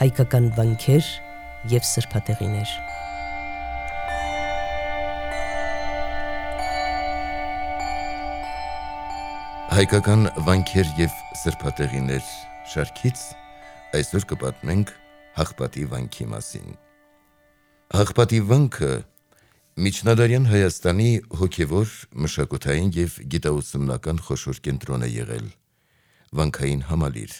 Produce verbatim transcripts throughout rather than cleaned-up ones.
հայկական վանքեր և սրբատեղիներ։ Հայկական վանքեր և սրբատեղիներ շարքից այսօր կպատմենք Հաղպատի վանքի մասին։ Հաղպատի վանքը միջնադարյան Հայաստանի հոգևոր, մշակութային և գիտաուսումնական խոշոր կենտրոն է եղել, վանքային համալիր։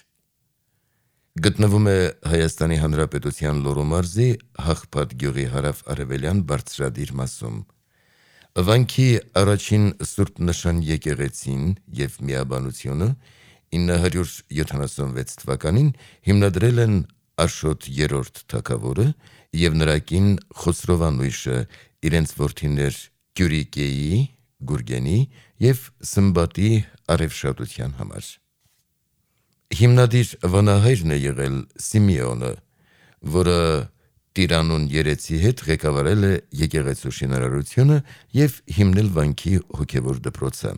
Գտնվում է Հայաստանի Հանրապետության Լոռու մարզի Հաղպատ գյուղի հարավ-արևելյան բարձրադիր մասում։ Վանքի առաջին սուրբ նշան եկեղեցին և միաբանությունը ինը հարյուր յոթանասունվեց թվականին հիմնադրել են Աշոտ երրորդ թագավորը և նրա կին Խոսրով անուշը իրենց որդիներ Գյուրիկեի, Գուրգենի և Սմբատի առևշատության համար։ Հիմնադիր վանահայրն է եղել Սիմեոնը, որը Տիրանուն երեցի հետ ղեկավարել է եկեղեցու շինարարությունը և հիմնել վանքի հոգևոր դպրոցը։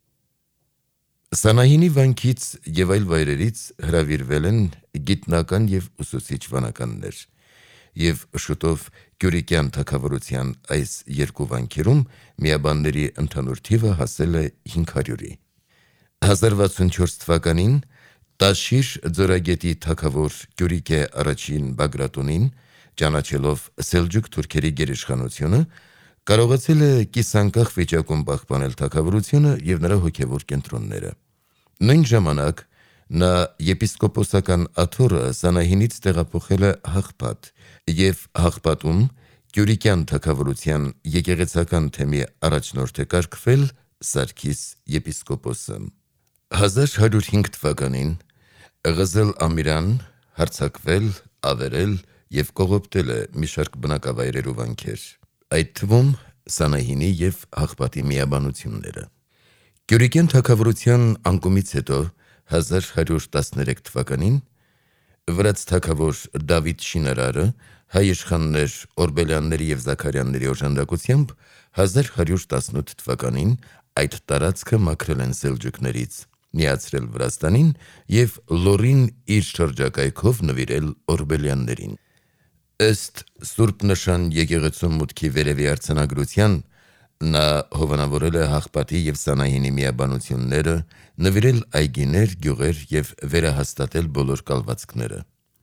Սանահինի վանքից և այլ վայրերից հրավիրվել են գիտնական և ուսուցիչ վանականներ, և շուտով Գյուրիկյան թագավորության այս երկու վանքերում միաբանների ընդհանուր թիվը հասել է հինգ հարյուրի։ հազար վաթսունչորս թվականին Տաշիր ձորագետի թագավոր Գյուրիկե առաջին Բագրատունին, ճանաչելով սելջուկ թուրքերի գերիշխանությունը, կարողացել է կիսանկախ վիճակում պահպանել թագավորությունը և նրա հոգևոր կենտրոնները։ Նույն ժամանակ նա եպիսկոպոսական աթոռը Սանահինից տեղափոխել է Հաղպատ և Հաղպատում Գյուրիկյան թագավորության եկեղեցական թեմի առաջնորդ է կարգվել Սարգիս եպիսկոպոսը։ հազար հարյուր հինգ թվականին Ղզել Ամիրան հարձակվել, ավերել և կողոպտել է մի շարք բնակավայրեր ու վանքեր, այդ թվում Սանահինի և Հաղպատի միաբանությունները։ Գյուրիկյան թագավորության անկումից հետո հազար հարյուր տասներեք թվականին վրաց թագավոր Դավիթ Շինարարը հայ իշխաններ Օրբելյանների և Զաքարյանների օժանդակությամբ հազար հարյուր տասնութ թվականին այդ տարածքը մաքրել են սելջուկներից, միացրել Վրաստանին և Լոռին իր շրջակայքով նվիրել Օրբելյաններին։ Ըստ սուրբ նշան եկեղեցու մուտքի վերևի արձանագրության, նա հովանավորել է Հաղպատի և Սանահինի միաբանությունները, նվիրել այգիներ, գյուղեր և վերահաստատել բոլոր կալվածքները։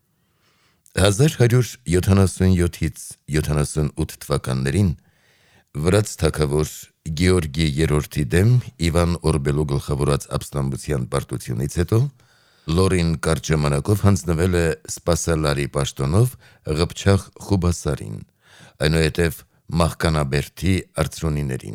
հազար հարյուր յոթանասունյոթից յոթանասունութ թվականներին վրաց թագավոր Գեորգի երրորդի դեմ Իվան Օրբելու գլխավորած ապստամբության պարտությունից հետո Լոռին կարճ ժամանակով հանձնվել է սպասալարի պաշտոնով Ղփչաղ Խուբասարին, այնուհետև Մահկանաբերդի արծրունիներին։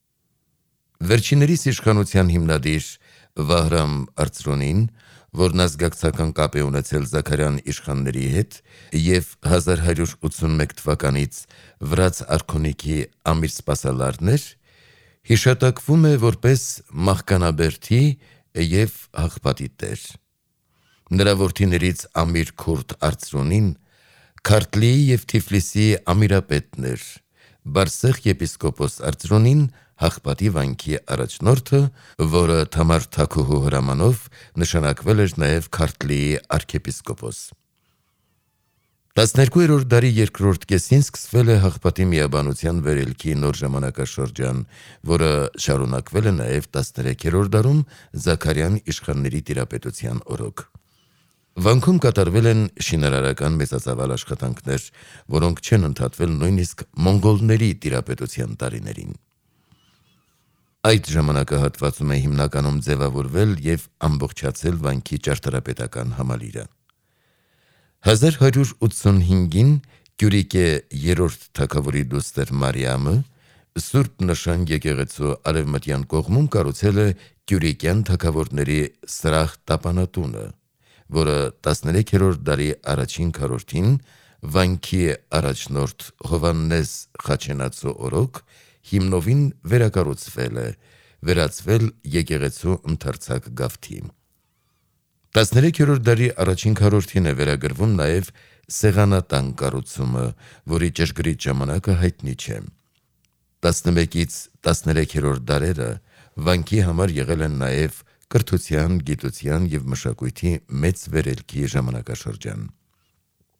Վերջիններիս իշխանության հիմնադիր Վահրամ արծրունին, որն ազգակցական կապ է ունեցել Զաքարյան իշխանների հետ և հազար հարյուր ութսունմեկ թվականից վրաց արքունիքի ամիր սպասալարն էր, հիշատակվում է որպես Մահկանաբերդի և Հաղպատի տեր։ Նրա որդիներից Ամիր Քուրդ արծրունին Քարթլիի և Թիֆլիսի ամիրապետն էր, Բարսեղ եպիսկոպոս արծրունին Հաղպատի վանքի առաջնորդը, որը Թամար Թագուհու հրամանով նշանակվել էր նաև Քարթլիի արքեպիսկոպոս։ տասներկուերորդ դարի երկրորդ կեսին սկսվել է Հաղպատի միաբանության վերելքի նոր ժամանակաշրջան, որը շարունակվել է նաև տասներեքերորդ դարում Զաքարյան իշխանների տիրապետության օրոք։ Վանքում կատարվել են շինարարական մեծածավալ աշխատանքներ, որոնք չեն ընդհատվել նույնիսկ մոնղոլների տիրապետության տարիներին։ Այդ ժամանակահատվածում է հիմնականում ձևավորվել և ամբողջացել վանքի ճարտարապետական համալիրը։ հազար հարյուր ութսունհինգին Գյուրիկե երրորդ թագավորի դուստր Մարիամը սուրբ նշան եկեղեցու արևմտյան կողմում կառուցել է Գյուրիկյան թագավորների սրահ տապանատունը, որը տասներեքերորդ դարի առաջին քառորդին վանքի առաջնորդ Հովհաննես Խաչենացու օրոք հիմնովին վերակառուցվել է, վերածվել եկեղեցու ընդարձակ գավթի։ տասներեքերորդ դարի առաջին քառորդին է վերագրվում նաև սեղանատան կառուցումը, որի ճշգրիտ ժամանակը հայտնի չէ։ տասնմեկից տասներեքերորդ դարերը վանքի համար եղել են նաև կրթության, գիտության և մշակույթի մեծ վերելքի ժամանակաշրջան։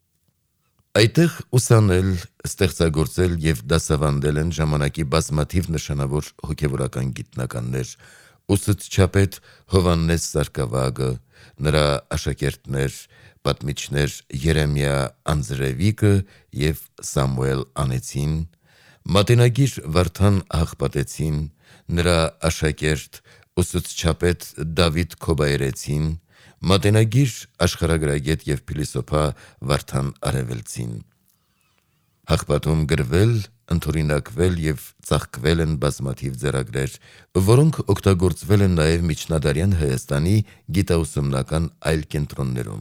Այդտեղ ուսանել, ստեղծագործել եւ դասավանդել են ժամանակի բազմաթիվ նշանավոր հոգևորական գիտնականներ, ուսուցչապետ Հովհաննես Սարգսակը, նրա աշակերտներ, պատմիչներ Երեմիա Անձրևիկը եւ Սամուել Անեցին, մատենագիր Վարդան Աղբատեցին, նրա աշակերտ ուսուցչապետ Դավիթ Քոբայրեցին, մատենագիր աշխարհագրագետ եւ փիլիսոփա Վարդան Արևելցին։ Հաղպատում գրվել, ընդօրինակվել եւ ծաղկվել են բազմաթիվ ձեռագրեր, որոնք օգտագործվել են նաեւ միջնադարյան Հայաստանի գիտաուսումնական այլ կենտրոններում։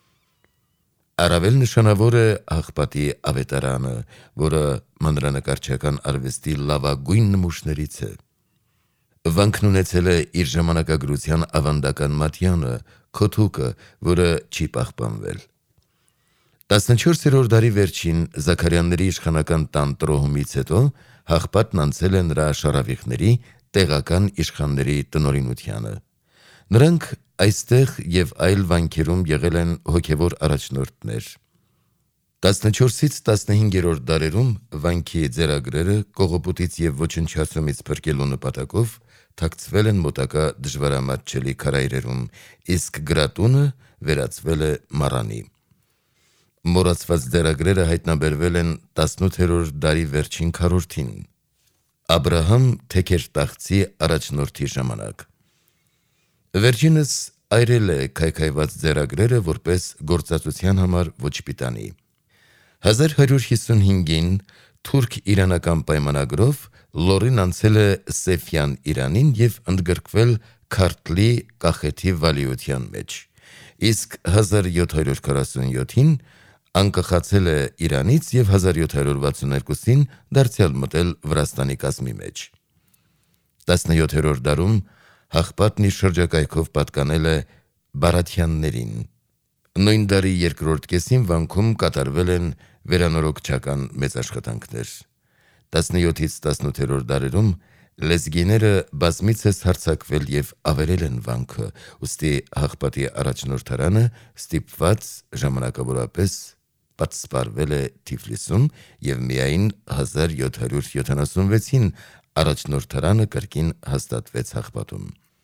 Առավել նշանավոր է Հաղպատի ավետարանը, որը մանրանկարչական արվեստի լավագույն նմուշներից է։ Վանքն ունեցել է իր ժամանակագրության ավանդական մատյանը, քոթուկը, որը չի պահպանվել։ տասնչորսերորդ դարի վերջին Զաքարյանների իշխանական տան տրոհումից հետո Հաղպատն անցել է նրա շարավիղների տեղական իշխանների տնօրինությանը։ Նրանք այստեղ եւ այլ վանքերում եղել են հոգևոր առաջնորդներ։ տասնչորսից տասնհինգերորդ դարերում վանքի ձեռագրերը կողոպուտից եւ ոչնչացումից փրկելու նպատակով թաքցվել են մոտակա դժվարամատչելի քարայրերում, իսկ գրատունը վերածվել է մառանի։ Մոռացված ձեռագրերը հայտնաբերվել են տասնութերորդ դարի վերջին քառորդին, Աբրահամ Թեքերտախցի առաջնորդի ժամանակ։ Վերջինս այրել է քայքայված ձեռագրերը որպես գործածության համար ոչ պիտանի։ հազար հարյուր հիսունհինգին թուրք-իրանական պայմանագրով Լորին անցել է Սեֆյան Իրանին եւ ընդգրկվել Քարթլի կախեթի վալիության մեջ, իսկ հազար յոթ հարյուր քառասունյոթին անկախացել է Իրանից եւ հազար յոթ հարյուր վաթսունհերկուսին դարձյալ մտել Վրաստանի կազմի մեջ։ տասնյոթերորդ դարում Հաղպատն իր շրջակայքով պատկանել է Բարաթյաններին։ Նույն դարի երկրորդ կեսին վանքում կատարվել են վերանորոգչական մեծ աշխատանքներ։ տասնյոթից տասնութերորդ դարերում լեզգիները բազմիցս հարձակվել եւ ավերել են վանքը, ուստի Հաղպատի առաջնորդարանը ստիպված ժամանակավորապես պատսպարվել է Թիֆլիսում եւ միայն հազար յոթ հարյուր յոթանասունվեցին առաջնորդարանը կրկին հաստատվեց Հաղպատում։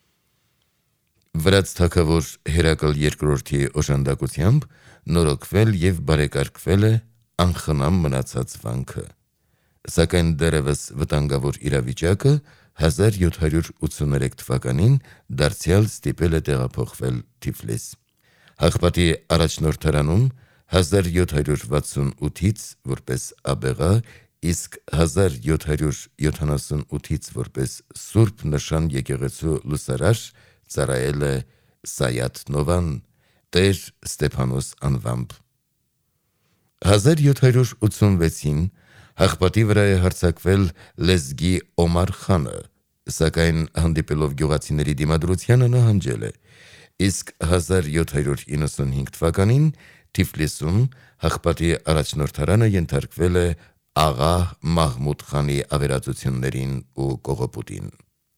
Վրաց թագավոր Հերակլ երկրորդի օժանդակությամբ նորոգվել եւ բարեկարգվել է անխնամ մնացած վանքը, սակայն դեռևս վտանգավոր իրավիճակը հազար յոթ հարյուր ութսուներեք թվականին դարձյալ ստիպել է տեղափոխվել Թիֆլիս։ Հաղպատի առաջնորդարանում հազար յոթ հարյուր վաթսունութից որպես աբեղա, իսկ հազար յոթ հարյուր յոթանասունութից որպես սուրբ նշան եկեղեցու լուսարար ծառայել է Սայաթ Նովան, Տեր Ստեփանոս անվամբ։ հազար յոթ հարյուր ութսունվեցին Հաղպատի վրա է հարձակվել լեզգի Օմար խանը, սակայն հանդիպելով գյուղացիների դիմադրությանը նահանջել է, իսկ հազար յոթ հարյուր իննսունհինգ թվականին Թիֆլիսում Հաղպատի առաջնորդարանը ենթարկվել է աղա Մահմուդ խանի ավերածություններին ու կողոպուտին։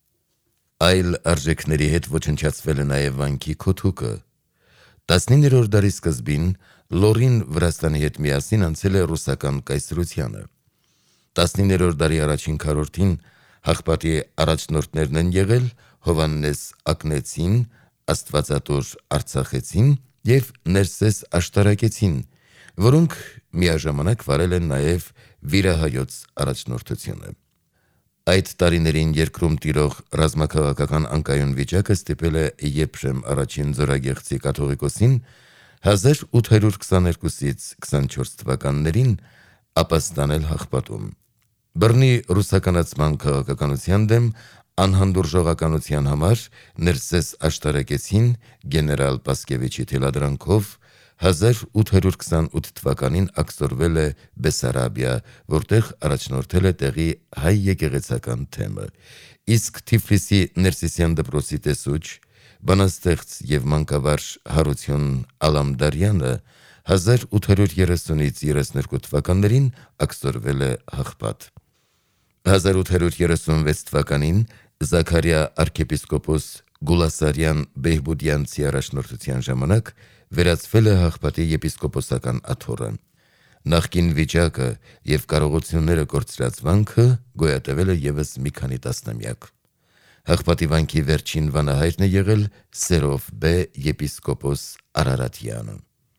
Այլ արժեքների հետ ոչնչացվել է նաև վանքի քոթուկը։ տասնիններորդ դարի սկզբին Լորին Վրաստանի հետ միասին անցել է ռուսական կայսրությանը։ տասնիններորդ դարի առաջին քառորդին Հաղպատի առաջնորդներն են եղել Հովհաննես Ակնեցին, Աստվածատոր Արցախեցին եւ Ներսես Աշտարակեցին, որոնք միաժամանակ վարել են նաև վիրահայոց առաջնորդությունը։ Այդ տարիներին երկրում տիրող ռազմաքաղաքական անկայուն վիճակը ստիպել է Եփրեմ առաջին Ձորագեղձի կաթողիկոսին հազար ութ հարյուր քսաներկուսից քսանչորս թվականներին ապաստանել Հաղպատում։ Բռնի ռուսականացման քաղաքականության դեմ անհանդուրժողականության համար Ներսես Աշտարակեցին գեներալ Պասկևիչի թելադրանքով հազար ութ հարյուր քսանութ թվականին ակտորվել է Բեսարաբիա, որտեղ առաջնորդել է տեղի հայ եկեղեցական թեմը, իսկ Թիֆլիսի Ներսիսյան դպրոցի տեսուչ, բանաստեղծ եւ մանկավարժ Հարություն Ալամդարյանը հազար ութ հարյուր երեսունից երեսներկու թվականներին ակտորվել է Հաղպատ։ հազար ութ հարյուր երեսունվեց թվականին Զաքարիա arczepiskopos Գուլասարյան Բեհբուդյանցի առաջնորդության ժամանակ վերածվել է Հաղպատի եպիսկոպոսական աթոռը։ Նախկին վիճակը եւ կարողությունները կորցրած վանքը գոյատևել է եւս մի քանի տասնամյակ։ Հղպատի վանքի վերջին վանահայրն է եղել Սերով Բ. եպիսկոպոս Արարատյանը։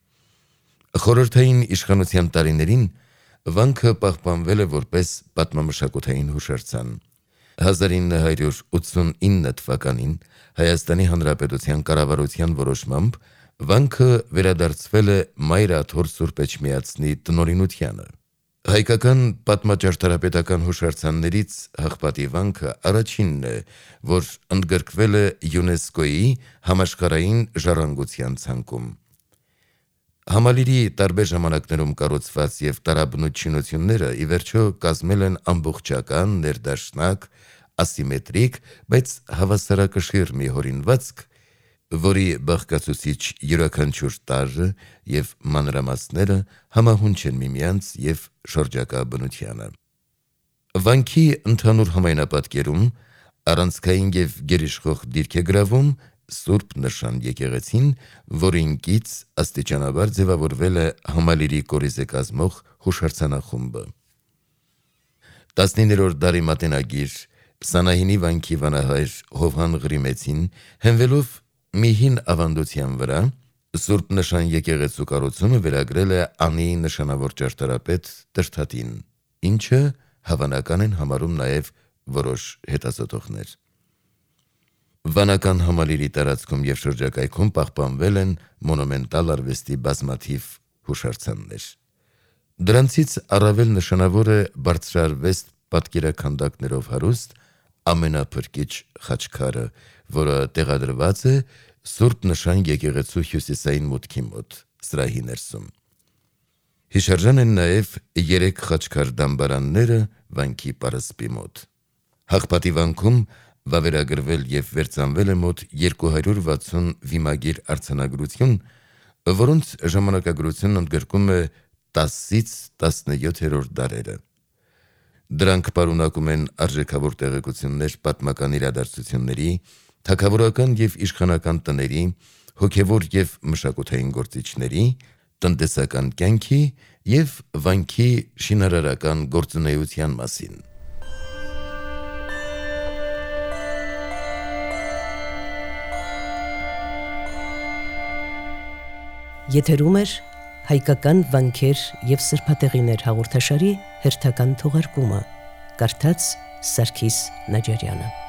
Խորհրդային իշխանության տարիներին վանքը պահպանվել է որպես պատմամշակութային հուշարձան։ հազար ինը հարյուր ութսունինը թվականին Հայաստանի Հանրապետության կառավարության որոշմամբ վանքը վերադարձվել է Մայր Աթոր Սուրբ Էջմիածնի տնօրինությանը։ Հայկական պատմաճարտարապետական հուշարձաններից Հղպատի վանքը առաջինն է, որ ընդգրկվել է ՅՈՒՆԵՍԿՕ-ի համաշխարհային ժառանգության ցանկում։ Համալիրի տարբեր ժամանակներում կառուցված եւ տարաբնույթ շինությունները ի վերջո կազմել են ամբողջական, ներդաշնակ, ասիմետրիկ, բայց հավասարակշիռ մի հորինվածք, որի բաղկացուցիչ յուրաքանչյուր տարրը եւ մանրամասները համահունչ են միմյանց եւ շրջակա բնությանը։ Վանքի ընդհանուր համայնապատկերում առանցքային եւ գերիշխող դիրք է գրավում Սուրբ Նշան եկեղեցին, որին կից աստիճանաբար ձևավորվել է համալիրի կորիզը կազմող հուշարձանախումբը։ տասնիններորդ դարի մատենագիր Սանահինի վանքի վանահայր Հովհան Ղրիմեցին հենվելով մի հին ավանդության վրա Սուրբ Նշան եկեղեցու կառուցումը վերագրել է անի նշանավոր ճարտարապետ Տրթատին, ինչը հավանական են համարում նաև որոշ հետազոտողներ։ Վանական համալիրի տարածքում եւ շրջակայքում պահպանվել են մոնումենտալ արվեստի բազմաթիվ հուշարձաններ։ Դրանցից առավել նշանավոր է բարձրարվեստ պատկերաքանդակներով հարուստ ամենափրկիչ խաչքարը, որը տեղադրված է Սուրբ Նշան եկեղեցու հյուսիսային մուտքի մոտ, սրահի ներսում։ Հիշարժան են նաև երեք խաչքար դամբարանները վանքի պարսպի մոտ։ Հղպատի վանքում վավերագրվել եւ վերծանվել է մոտ երկու հարյուր վաթսուն վիմագիր արձանագրություն, որոնց ժամանակագրությունն ընդգրկում է տասից տասնյոթերորդ դարերը։ Դրանք պարունակում են արժեքավոր տեղեկություններ պատմական իրադարձությունների, թագավորական եւ իշխանական տների, հոգեվոր եւ մշակութային գործիչների, տնտեսական կյանքի եւ վանքի շինարարական գործունեության մասին։ Եթերում է հայկական վանքեր եւ սրբատեղիներ հաղորդաշարի հերթական թողարկումը։ Կարդաց Սարգիս Նաջարյանը։